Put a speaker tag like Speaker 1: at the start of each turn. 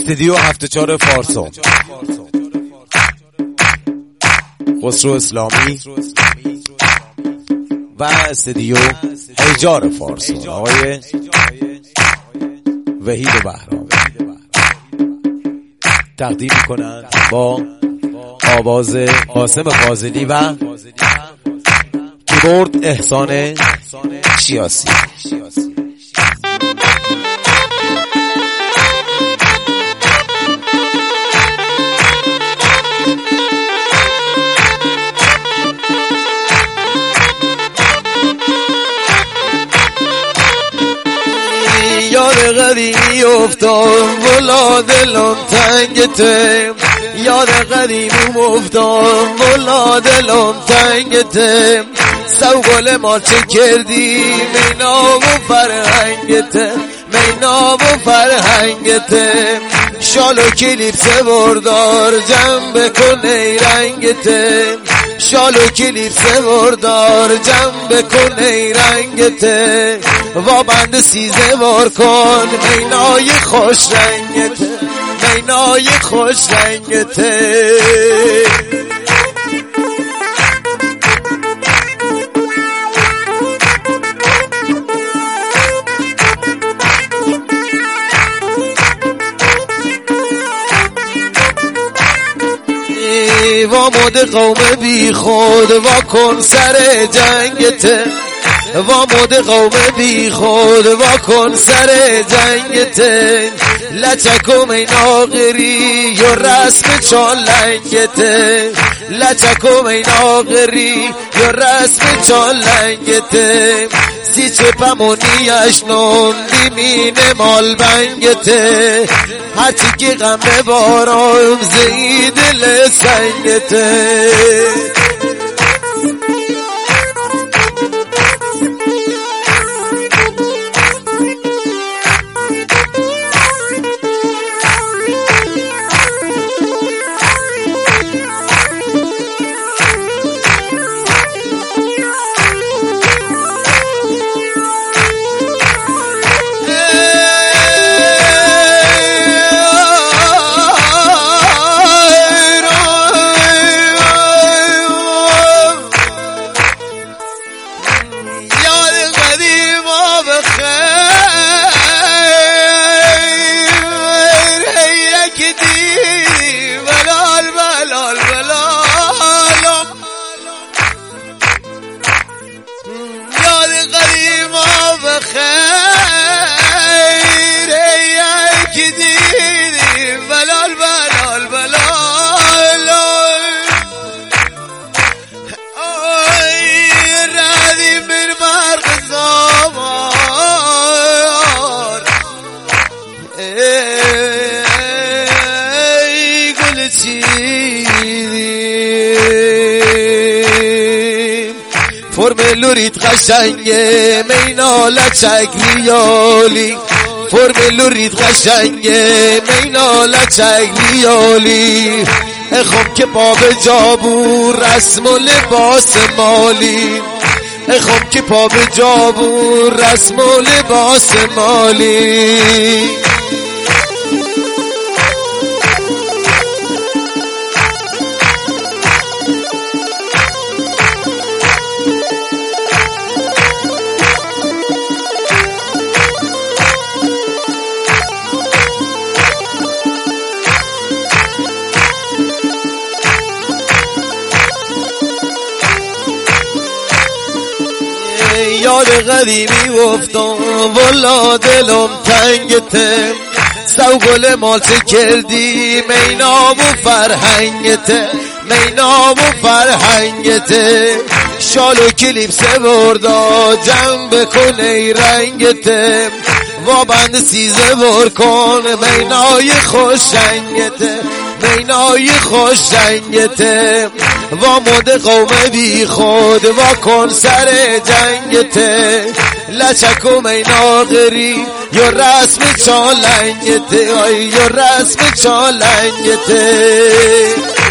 Speaker 1: استدیو 74 فارسون خسرو اسلامی و استدیو هیجار فارسون آقای وحید بهرامی تقدیم میکنند با آواز قاسم فاضلی و کیبورد احسان شیاسی.
Speaker 2: یاد قدیمی افتاد ولا دلم تنگته، یاد قدیمی افتاد ولا دلم تنگته، سوگل ما چه کردی مینا و فرهنگته، مینا و فرهنگته، شال و کلیپس بردار جمع بکن ای رنگته، شال و کلیپس بردار جمع بکن ای رنگته، و بند سیزه بار کن مینای خوش رنگته، مینای خوش رنگته. و مد قوم بی خود و کن سر جنگته، و مد قوم بی خود و کن سر جنگته، لچکم این آغری و رسم چالنگته، لچکم این آغری و رسم چالنگته، سی چپمونیش نوندی مینه مال بنگته، هرچی که غم ببارم زی دل سنگته. فرم لورید قشنگه مینا لچک ریالی، فرم لورید قشنگه مینا لچک ریالی، اخم که پا به جابو رسم و لباس مالی، اخم که پا به جابو رسم و لباس مالی. یاد قدیمی افتاد والا دلم تنگته، سوگل مال چه کردی مینا و فرهنگته، مینا و فرهنگته، شال و کلیپس بردا جمع بکن ای رنگته، و بند سیزه بر کن مینای خوش رنگته، مینای خوش رنگته، و مد قوم بی خود و کن سر جنگته، لچکم این آغری یا رسم چالنگته، یا رسم چالنگته.